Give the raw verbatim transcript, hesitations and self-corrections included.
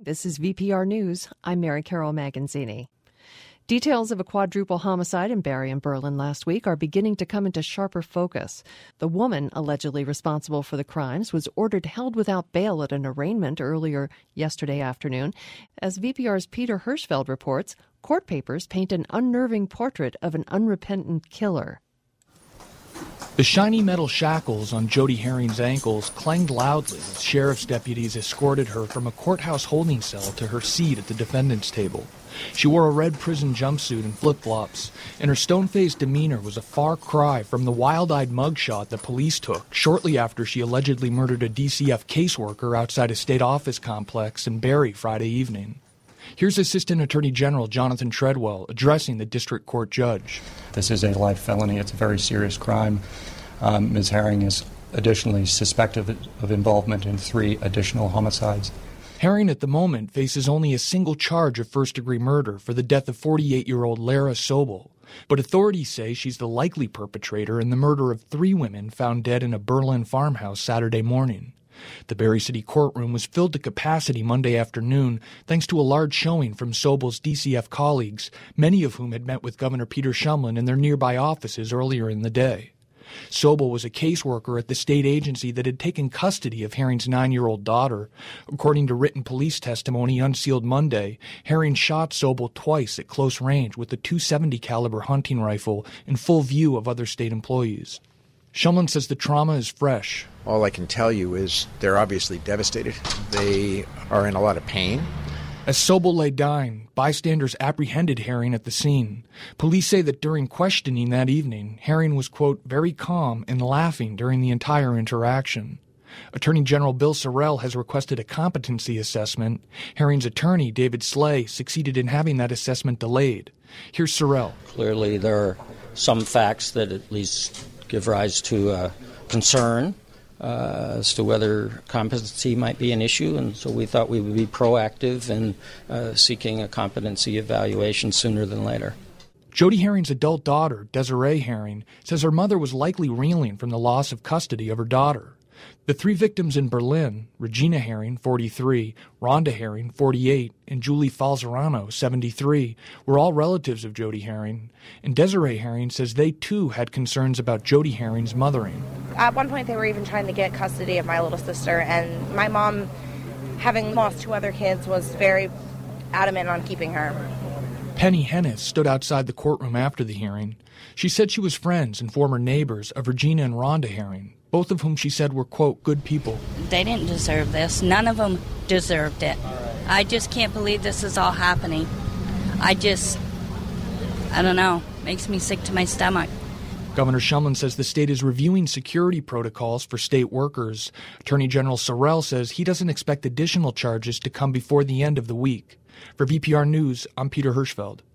This is V P R News. I'm Mary Carol Maganzini. Details of a quadruple homicide in Barrie and Berlin last week are beginning to come into sharper focus. The woman allegedly responsible for the crimes was ordered held without bail at an arraignment earlier yesterday afternoon. As V P R's Peter Hirschfeld reports, court papers paint an unnerving portrait of an unrepentant killer. The shiny metal shackles on Jody Herring's ankles clanged loudly as sheriff's deputies escorted her from a courthouse holding cell to her seat at the defendant's table. She wore a red prison jumpsuit and flip-flops, and her stone-faced demeanor was a far cry from the wild-eyed mugshot the police took shortly after she allegedly murdered a D C F caseworker outside a state office complex in Barrie Friday evening. Here's Assistant Attorney General Jonathan Treadwell addressing the district court judge. This is a life felony. It's a very serious crime. Um, Miz Herring is additionally suspected of involvement in three additional homicides. Herring at the moment faces only a single charge of first-degree murder for the death of forty-eight-year-old Lara Sobel. But authorities say she's the likely perpetrator in the murder of three women found dead in a Berlin farmhouse Saturday morning. The Barrie City courtroom was filled to capacity Monday afternoon thanks to a large showing from Sobel's D C F colleagues, many of whom had met with Governor Peter Shumlin in their nearby offices earlier in the day. Sobel was a caseworker at the state agency that had taken custody of Herring's nine-year-old daughter. According to written police testimony unsealed Monday, Herring shot Sobel twice at close range with a two seventy caliber hunting rifle in full view of other state employees. Shumlin says the trauma is fresh. All I can tell you is they're obviously devastated. They are in a lot of pain. As Sobel lay dying, bystanders apprehended Herring at the scene. Police say that during questioning that evening, Herring was, quote, very calm and laughing during the entire interaction. Attorney General Bill Sorrell has requested a competency assessment. Herring's attorney, David Slay, succeeded in having that assessment delayed. Here's Sorrell. Clearly, there are some facts that at least give rise to uh, concern uh, as to whether competency might be an issue, and so we thought we would be proactive in uh, seeking a competency evaluation sooner than later. Jody Herring's adult daughter, Desiree Herring, says her mother was likely reeling from the loss of custody of her daughter. The three victims in Berlin, Regina Herring, forty-three, Rhonda Herring, forty-eight, and Julie Falzerano, seventy-three, were all relatives of Jody Herring. And Desiree Herring says they, too, had concerns about Jody Herring's mothering. At one point, they were even trying to get custody of my little sister, and my mom, having lost two other kids, was very adamant on keeping her. Penny Hennis stood outside the courtroom after the hearing. She said she was friends and former neighbors of Regina and Rhonda Herring, both of whom she said were, quote, good people. They didn't deserve this. None of them deserved it. I just can't believe this is all happening. I just, I don't know, makes me sick to my stomach. Governor Shumlin says the state is reviewing security protocols for state workers. Attorney General Sorrell says he doesn't expect additional charges to come before the end of the week. For V P R News, I'm Peter Hirschfeld.